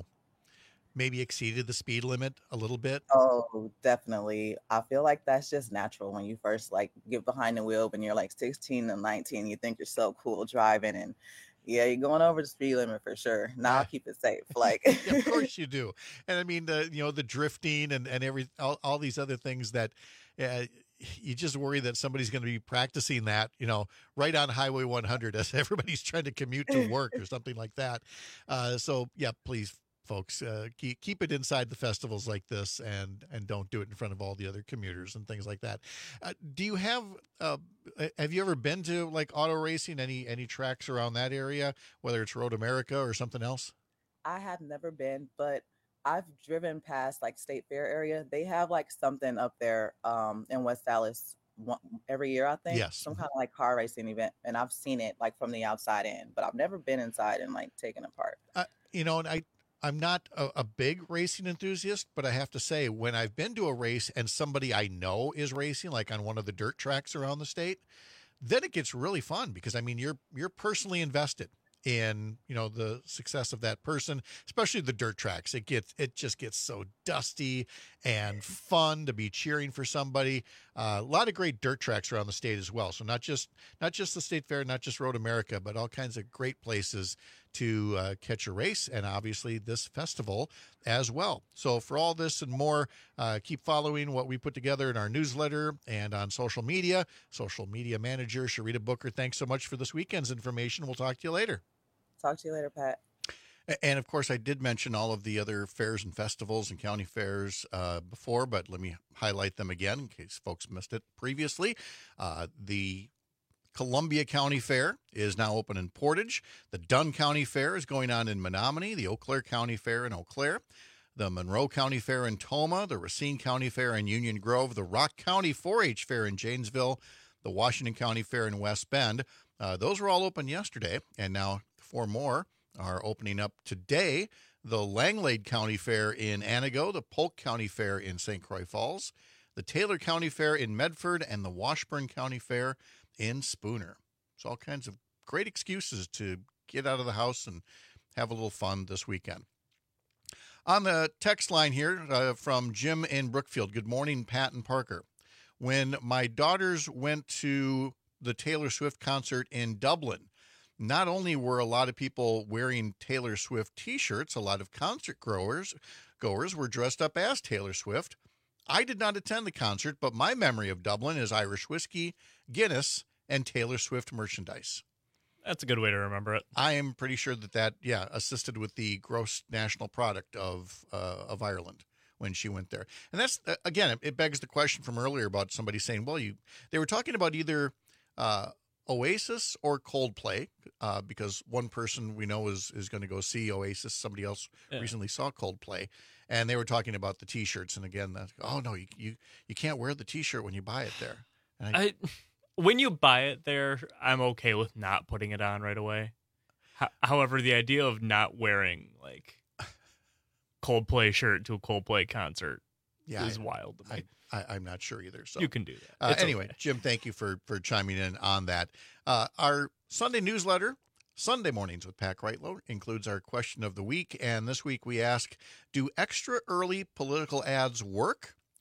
maybe exceeded the speed limit a little bit? Oh, definitely. I feel like that's just natural when you first get behind the wheel when you're 16 and 19. You think you're so cool driving, and yeah, you're going over the speed limit for sure. Now I'll keep it safe. Yeah, of course you do. And I mean, the drifting and all these other things that you just worry that somebody's going to be practicing that, right on Highway 100 as everybody's trying to commute to work or something like that. So yeah, please, folks, keep it inside the festivals like this, and don't do it in front of all the other commuters and things like that. Do you have you ever been to auto racing, any tracks around that area, whether it's Road America or something else? I have never been, but I've driven past State Fair area. They have something up there in West Dallas every year, I think. Yes. Some kind of car racing event, and I've seen it from the outside in, but I've never been inside and taken apart. And I'm not a big racing enthusiast, but I have to say, when I've been to a race and somebody I know is racing, on one of the dirt tracks around the state, then it gets really fun because, I mean, you're personally invested in, the success of that person, especially the dirt tracks. It just gets so dusty and fun to be cheering for somebody. A lot of great dirt tracks around the state as well. So not just the State Fair, not just Road America, but all kinds of great places to catch a race, and obviously this festival as well. So for all this and more, keep following what we put together in our newsletter and on social media. Social media manager Sharita Booker, thanks so much for this weekend's information. We'll talk to you later. Talk to you later, Pat. And of course, I did mention all of the other fairs and festivals and county fairs before, but let me highlight them again in case folks missed it previously. The Columbia County Fair is now open in Portage. The Dunn County Fair is going on in Menominee. The Eau Claire County Fair in Eau Claire. The Monroe County Fair in Toma. The Racine County Fair in Union Grove. The Rock County 4-H Fair in Janesville. The Washington County Fair in West Bend. Those were all open yesterday, and now 4 more are opening up today. The Langlade County Fair in Anago. The Polk County Fair in St. Croix Falls. The Taylor County Fair in Medford. And the Washburn County Fair in Spooner. So all kinds of great excuses to get out of the house and have a little fun this weekend. On the text line here from Jim in Brookfield. Good morning, Pat and Parker. When my daughters went to the Taylor Swift concert in Dublin, not only were a lot of people wearing Taylor Swift t-shirts, a lot of concert goers were dressed up as Taylor Swift. I did not attend the concert, but my memory of Dublin is Irish whiskey, Guinness, and Taylor Swift merchandise. That's a good way to remember it. I am pretty sure that assisted with the gross national product of Ireland when she went there. And that's, again, it begs the question from earlier about somebody saying, well, they were talking about either Oasis or Coldplay, because one person we know is going to go see Oasis. Somebody else recently saw Coldplay, and they were talking about the T-shirts. And again, you can't wear the T-shirt when you buy it there. And when you buy it there, I'm okay with not putting it on right away. However, the idea of not wearing Coldplay shirt to a Coldplay concert is wild to me. I'm not sure either. So you can do that. Anyway, okay. Jim, thank you for chiming in on that. Our Sunday newsletter, Sunday Mornings with Pat Kreitlow, includes our question of the week. And this week we ask, do extra early political ads work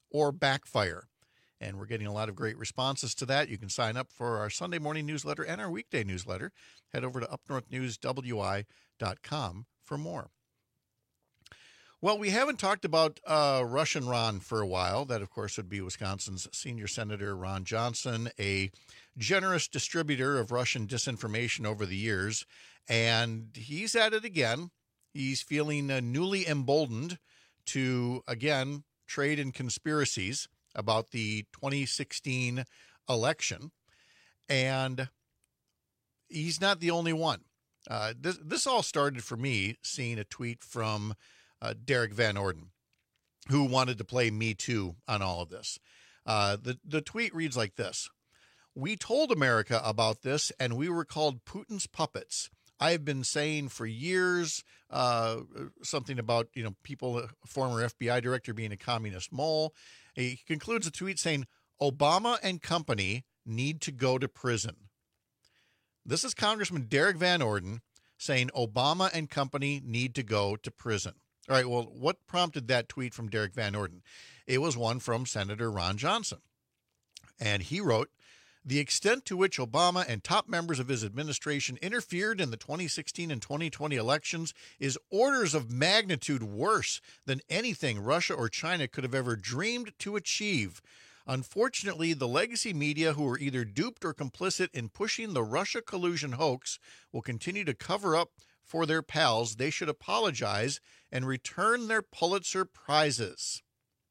or backfire? And we're getting a lot of great responses to that. You can sign up for our Sunday morning newsletter and our weekday newsletter. Head over to upnorthnewswi.com for more. Well, we haven't talked about Russian Ron for a while. That, of course, would be Wisconsin's senior senator, Ron Johnson, a generous distributor of Russian disinformation over the years. And he's at it again. He's feeling newly emboldened to, again, trade in conspiracies about the 2016 election. And he's not the only one. This all started for me seeing a tweet from Derek Van Orden, who wanted to play Me Too on all of this. The tweet reads like this: "We told America about this, and we were called Putin's puppets. I've been saying for years something about, people, former FBI director being a communist mole." He concludes the tweet saying, "Obama and company need to go to prison." This is Congressman Derek Van Orden saying Obama and company need to go to prison. All right, well, what prompted that tweet from Derek Van Orden? It was one from Senator Ron Johnson. And he wrote, "The extent to which Obama and top members of his administration interfered in the 2016 and 2020 elections is orders of magnitude worse than anything Russia or China could have ever dreamed to achieve. Unfortunately, the legacy media, who were either duped or complicit in pushing the Russia collusion hoax, will continue to cover up for their pals. They should apologize and return their Pulitzer Prizes."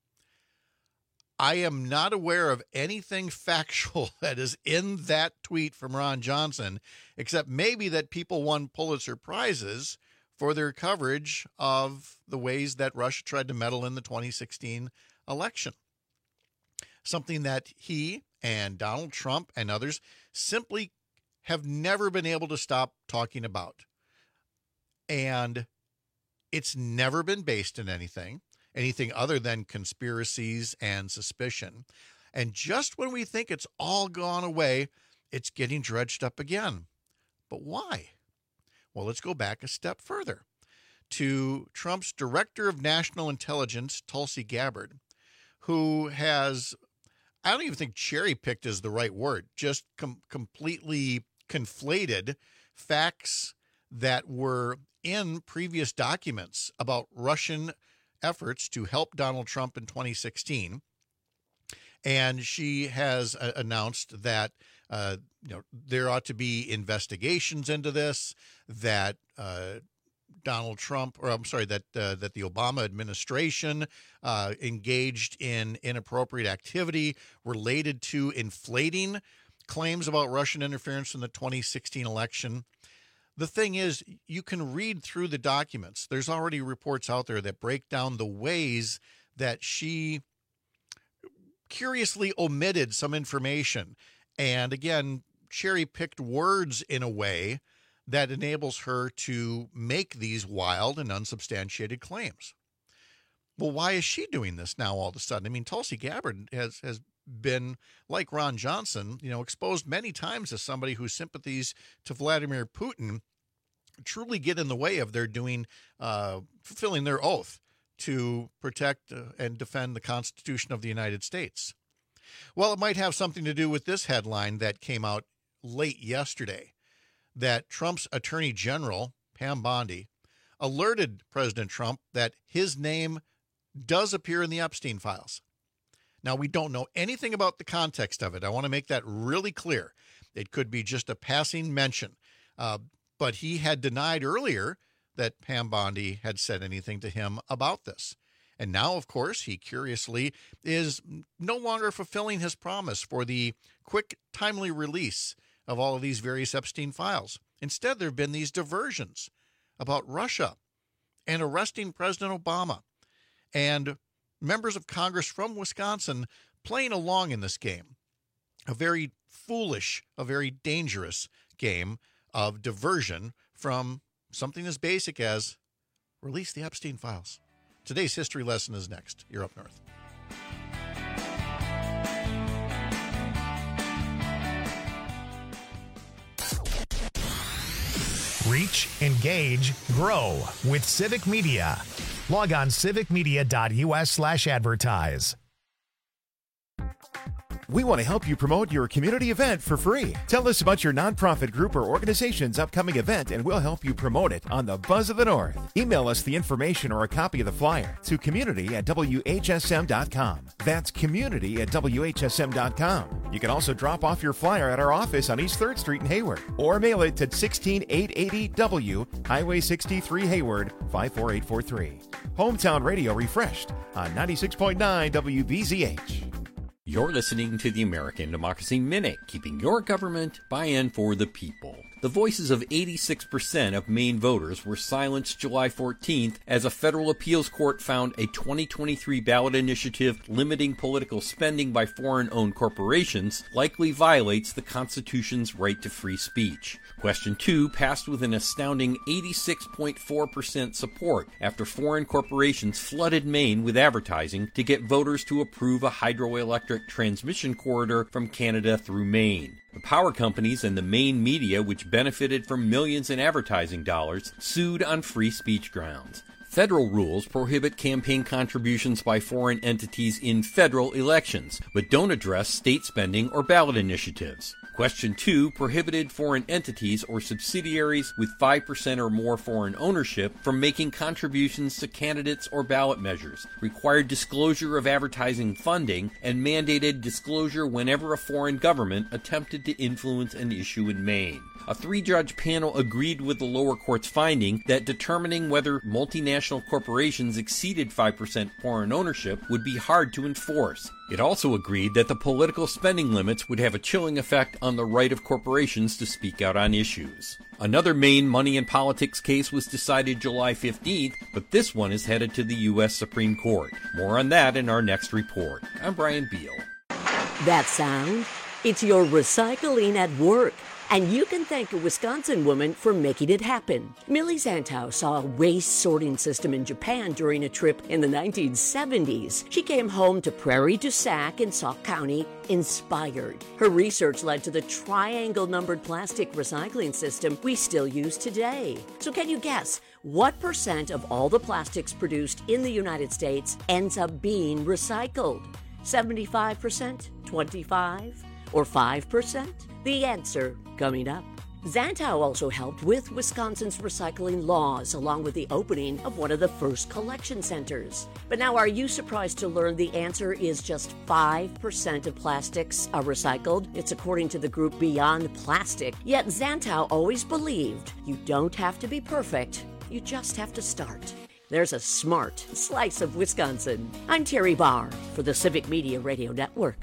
I am not aware of anything factual that is in that tweet from Ron Johnson, except maybe that people won Pulitzer Prizes for their coverage of the ways that Russia tried to meddle in the 2016 election. Something that he and Donald Trump and others simply have never been able to stop talking about. And it's never been based in anything other than conspiracies and suspicion. And just when we think it's all gone away, it's getting dredged up again. But why? Well, let's go back a step further to Trump's Director of National Intelligence, Tulsi Gabbard, who has, I don't even think cherry-picked is the right word, just completely conflated facts that were in previous documents about Russian efforts to help Donald Trump in 2016. And she has announced that there ought to be investigations into this, that Donald Trump, or I'm sorry, that the Obama administration engaged in inappropriate activity related to inflating claims about Russian interference in the 2016 election. The thing is, you can read through the documents. There's already reports out there that break down the ways that she curiously omitted some information and, again, cherry-picked words in a way that enables her to make these wild and unsubstantiated claims. Well, why is she doing this now all of a sudden? I mean, Tulsi Gabbard has been, like Ron Johnson, exposed many times as somebody whose sympathies to Vladimir Putin truly get in the way of their fulfilling their oath to protect and defend the Constitution of the United States. Well, it might have something to do with this headline that came out late yesterday, that Trump's Attorney General, Pam Bondi, alerted President Trump that his name does appear in the Epstein files. Now, we don't know anything about the context of it. I want to make that really clear. It could be just a passing mention. But he had denied earlier that Pam Bondi had said anything to him about this. And now, of course, he curiously is no longer fulfilling his promise for the quick, timely release of all of these various Epstein files. Instead, there have been these diversions about Russia and arresting President Obama and members of Congress from Wisconsin playing along in this game. A very foolish, a very dangerous game of diversion from something as basic as release the Epstein files. Today's history lesson is next. You're Up North. Reach, engage, grow with Civic Media. Log on civicmedia.us/advertise. We want to help you promote your community event for free. Tell us about your nonprofit group or organization's upcoming event and we'll help you promote it on the Buzz of the North. Email us the information or a copy of the flyer to community@whsm.com. That's community@whsm.com. You can also drop off your flyer at our office on East 3rd Street in Hayward or mail it to 16880 W, Highway 63 Hayward, 54843. Hometown Radio refreshed on 96.9 WBZH. You're listening to the American Democracy Minute, keeping your government by and for the people. The voices of 86% of Maine voters were silenced July 14th as a federal appeals court found a 2023 ballot initiative limiting political spending by foreign-owned corporations likely violates the Constitution's right to free speech. Question 2 passed with an astounding 86.4% support after foreign corporations flooded Maine with advertising to get voters to approve a hydroelectric transmission corridor from Canada through Maine. The power companies and the Maine media, which benefited from millions in advertising dollars, sued on free speech grounds. Federal rules prohibit campaign contributions by foreign entities in federal elections, but don't address state spending or ballot initiatives. Question 2 prohibited foreign entities or subsidiaries with 5% or more foreign ownership from making contributions to candidates or ballot measures, required disclosure of advertising funding, and mandated disclosure whenever a foreign government attempted to influence an issue in Maine. A 3-judge panel agreed with the lower court's finding that determining whether multinational corporations exceeded 5% foreign ownership would be hard to enforce. It also agreed that the political spending limits would have a chilling effect on the right of corporations to speak out on issues. Another Maine money and politics case was decided July 15th, but this one is headed to the U.S. Supreme Court. More on that in our next report. I'm Brian Beal. That sound? It's your recycling at work. And you can thank a Wisconsin woman for making it happen. Millie Zantow saw a waste sorting system in Japan during a trip in the 1970s. She came home to Prairie du Sac in Sauk County inspired. Her research led to the triangle-numbered plastic recycling system we still use today. So can you guess what percent of all the plastics produced in the United States ends up being recycled? 75%? 25%? Or 5%? The answer coming up. Zantow also helped with Wisconsin's recycling laws, along with the opening of one of the first collection centers. But now, are you surprised to learn the answer is just 5% of plastics are recycled? It's according to the group Beyond Plastic. Yet Zantow always believed you don't have to be perfect, you just have to start. There's a smart slice of Wisconsin. I'm Terry Barr for the Civic Media Radio Network.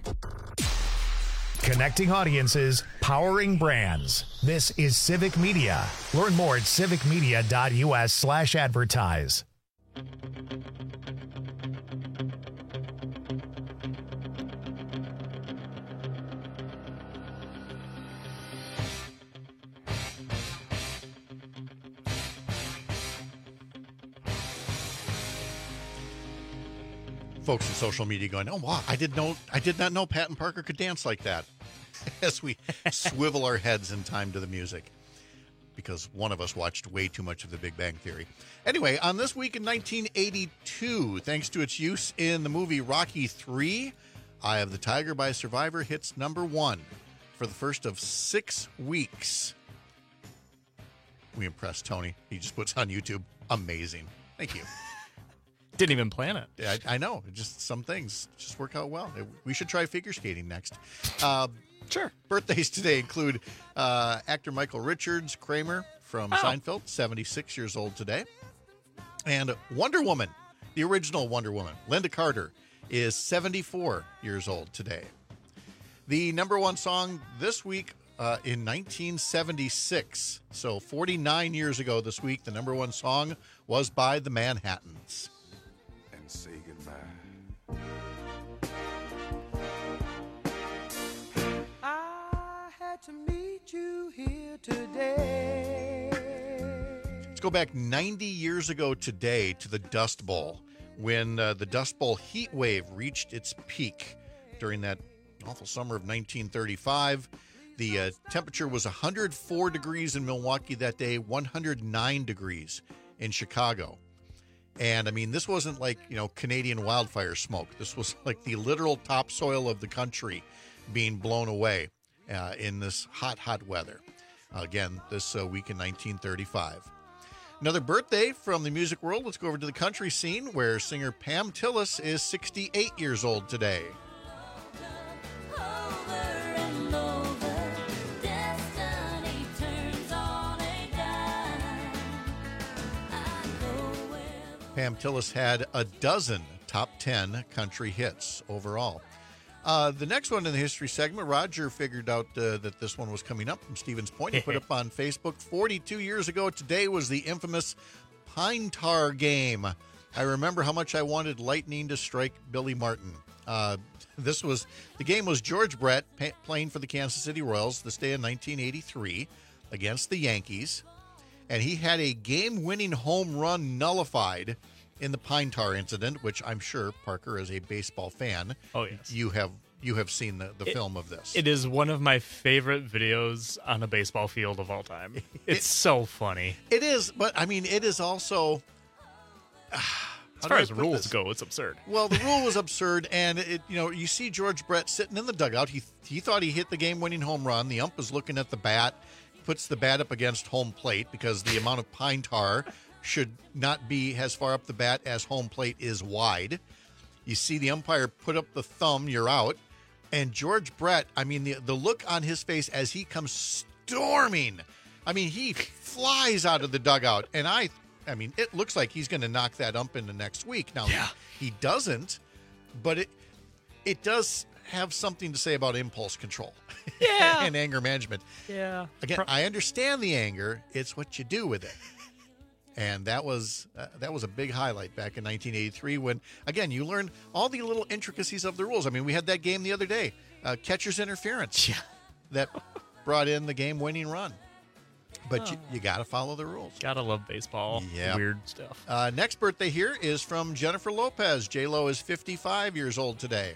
Connecting audiences, powering brands. This is Civic Media. Learn more at civicmedia.us/advertise. Folks in social media going, oh wow, I did not know Patton Parker could dance like that. As we swivel our heads in time to the music, because one of us watched way too much of The Big Bang Theory. Anyway, on this week in 1982, thanks to its use in the movie Rocky III, Eye of the Tiger by Survivor hits #1 for the first of 6 weeks. We impressed Tony. He just puts on YouTube. Amazing. Thank you. Didn't even plan it. Yeah, I know. Just some things just work out well. We should try figure skating next. Sure. Birthdays today include actor Michael Richards, Kramer from Seinfeld, 76 years old today. And Wonder Woman, the original Wonder Woman, Linda Carter, is 74 years old today. The #1 song this week in 1976, so 49 years ago this week, the #1 song was by the Manhattans. And say goodbye. To meet you here today. Let's go back 90 years ago today to the Dust Bowl, when the Dust Bowl heat wave reached its peak during that awful summer of 1935. The temperature was 104 degrees in Milwaukee that day, 109 degrees in Chicago. And I mean, this wasn't like, Canadian wildfire smoke. This was like the literal topsoil of the country being blown away in this hot weather. Again, this week in 1935. Another birthday from the music world. Let's go over to the country scene where singer Pam Tillis is 68 years old today. Pam Tillis had a dozen top 10 country hits overall. The next one in the history segment, Roger figured out that this one was coming up from Stevens Point. He put up on Facebook, 42 years ago today was the infamous Pine Tar game. I remember how much I wanted lightning to strike Billy Martin. The game was George Brett playing for the Kansas City Royals this day in 1983 against the Yankees. And he had a game-winning home run nullified in the Pine Tar incident, which I'm sure, Parker, as a baseball fan, you have seen the film of this. It is one of my favorite videos on a baseball field of all time. It's so funny. It is, but I mean, it is also... as far as rules go, it's absurd. Well, the rule was absurd, and you see George Brett sitting in the dugout. He thought he hit the game-winning home run. The ump was looking at the bat, puts the bat up against home plate because the amount of pine tar should not be as far up the bat as home plate is wide. You see the umpire put up the thumb, you're out. And George Brett, I mean, the look on his face as he comes storming. I mean, he flies out of the dugout. And I mean, it looks like he's going to knock that ump into next week. Now, he doesn't, but it does have something to say about impulse control and anger management. Yeah. Again, I understand the anger. It's what you do with it. And that was a big highlight back in 1983 when, again, you learn all the little intricacies of the rules. I mean, we had that game the other day, catcher's interference, that brought in the game-winning run. But you got to follow the rules. Got to love baseball. Yeah. Weird stuff. Next birthday here is from Jennifer Lopez. J-Lo is 55 years old today.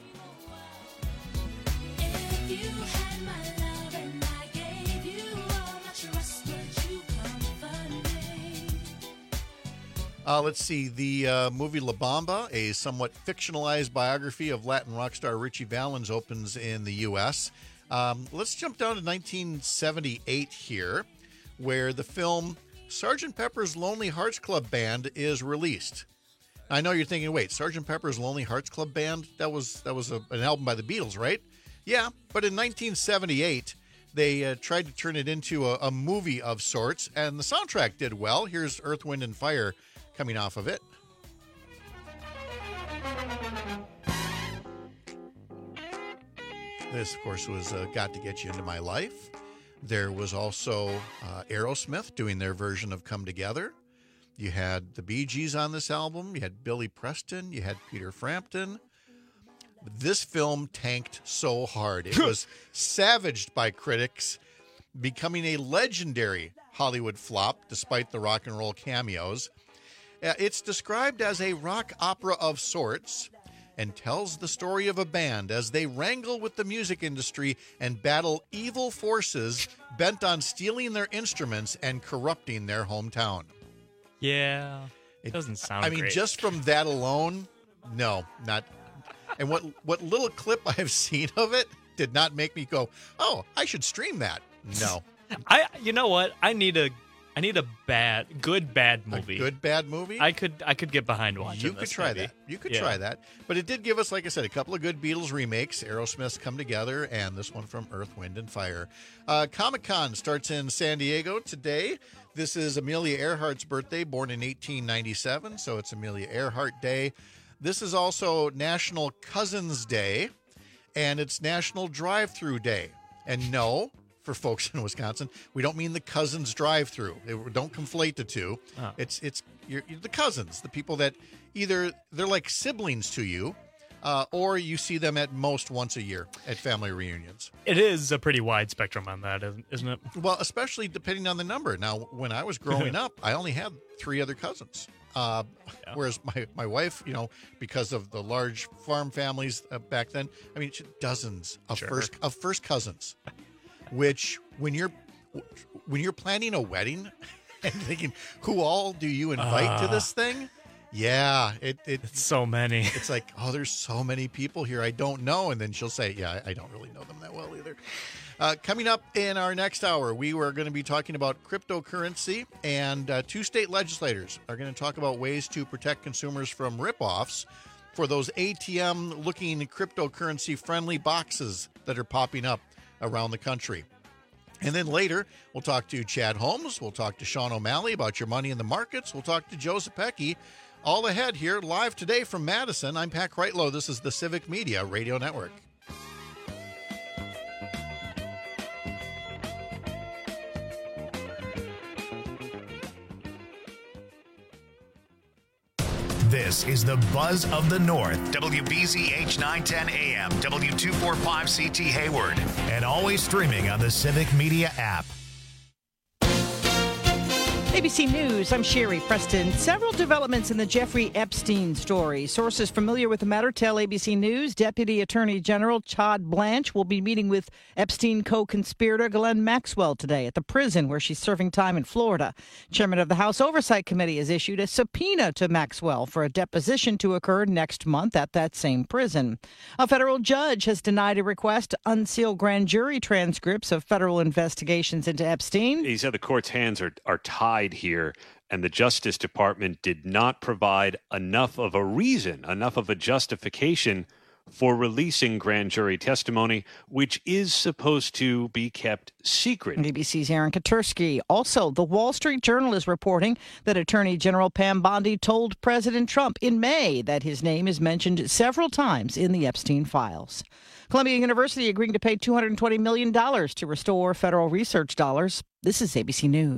Let's see. The movie La Bamba, a somewhat fictionalized biography of Latin rock star Richie Valens, opens in the U.S. Let's jump down to 1978 here, where the film Sgt. Pepper's Lonely Hearts Club Band is released. I know you're thinking, wait, Sgt. Pepper's Lonely Hearts Club Band? That was an album by the Beatles, right? Yeah, but in 1978, they tried to turn it into a movie of sorts, and the soundtrack did well. Here's Earth, Wind, and Fire coming off of it. This, of course, was Got to Get You Into My Life. There was also Aerosmith doing their version of Come Together. You had the Bee Gees on this album. You had Billy Preston. You had Peter Frampton. This film tanked so hard. It was savaged by critics, becoming a legendary Hollywood flop despite the rock and roll cameos. It's described as a rock opera of sorts and tells the story of a band as they wrangle with the music industry and battle evil forces bent on stealing their instruments and corrupting their hometown. Yeah, it doesn't sound I mean, great. just from that alone, no, not. And what little clip I've seen of it did not make me go, oh, I should stream that. No. You know what? I need a good bad movie. A good bad movie? I could get behind watching You could try that. You could try that. But it did give us, like I said, a couple of good Beatles remakes. Aerosmith's Come Together, and this one from Earth, Wind, and Fire. Comic-Con starts in San Diego today. This is Amelia Earhart's birthday, born in 1897, so it's Amelia Earhart Day. This is also National Cousins Day, and it's National Drive-Thru Day. And no, for folks in Wisconsin, we don't mean the cousins drive-through. Don't conflate the two. Oh. It's you're the cousins, the people that either they're like siblings to you, or you see them at most once a year at family reunions. It is a pretty wide spectrum on that, isn't it? Well, especially depending on the number. Now, when I was growing up, I only had 3 other cousins. Whereas my wife, because of the large farm families back then, I mean, dozens of first cousins. Which when you're planning a wedding and thinking, who all do you invite to this thing? Yeah, it's so many. It's like, oh, there's so many people here I don't know. And then she'll say, yeah, I don't really know them that well either. Coming up in our next hour, we are going to be talking about cryptocurrency, and 2 state legislators are going to talk about ways to protect consumers from ripoffs for those ATM-looking cryptocurrency-friendly boxes that are popping up around the country. And then later, we'll talk to Chad Holmes. We'll talk to Sean O'Malley about your money in the markets. We'll talk to Joe Zepecki. All ahead here, live today from Madison. I'm Pat Kreitlow. This is the Civic Media Radio Network. This is the Buzz of the North, WBZH 910 AM, W245CT Hayward, and always streaming on the Civic Media app. ABC News, I'm Sherry Preston. Several developments in the Jeffrey Epstein story. Sources familiar with the matter tell ABC News Deputy Attorney General Todd Blanche will be meeting with Epstein co-conspirator Ghislaine Maxwell today at the prison where she's serving time in Florida. Chairman of the House Oversight Committee has issued a subpoena to Maxwell for a deposition to occur next month at that same prison. A federal judge has denied a request to unseal grand jury transcripts of federal investigations into Epstein. He said the court's hands are tied here, and the Justice Department did not provide enough of a reason, enough of a justification for releasing grand jury testimony, which is supposed to be kept secret. BBC's Aaron Katursky. Also, the Wall Street Journal is reporting that Attorney General Pam Bondi told President Trump in May that his name is mentioned several times in the Epstein files. Columbia University agreeing to pay $220 million to restore federal research dollars. This is ABC News.